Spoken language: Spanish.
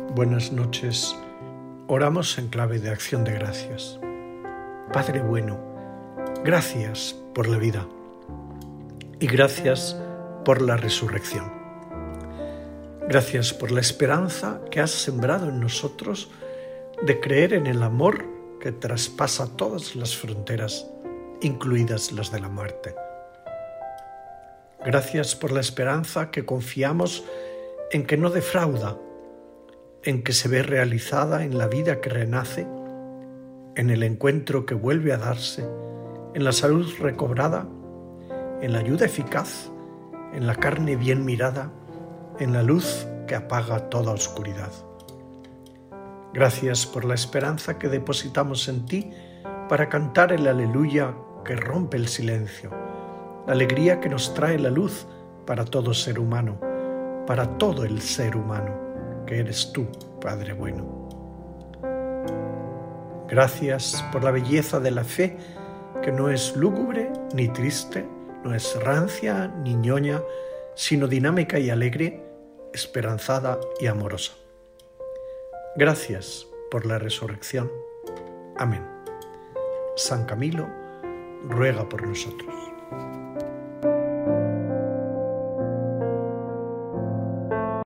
Buenas noches. Oramos en clave de acción de gracias. Padre bueno, gracias por la vida y gracias por la resurrección. Gracias por la esperanza que has sembrado en nosotros de creer en el amor que traspasa todas las fronteras, incluidas las de la muerte. Gracias por la esperanza que confiamos en que no defrauda, en que se ve realizada en la vida que renace, en el encuentro que vuelve a darse, en la salud recobrada, en la ayuda eficaz, en la carne bien mirada, en la luz que apaga toda oscuridad. Gracias por la esperanza que depositamos en ti para cantar el aleluya que rompe el silencio, la alegría que nos trae la luz para todo ser humano, para todo el ser humano, que eres tú, Padre bueno. Gracias por la belleza de la fe, que no es lúgubre ni triste, no es rancia ni ñoña, sino dinámica y alegre, esperanzada y amorosa. Gracias por la resurrección. Amén. San Camilo ruega por nosotros.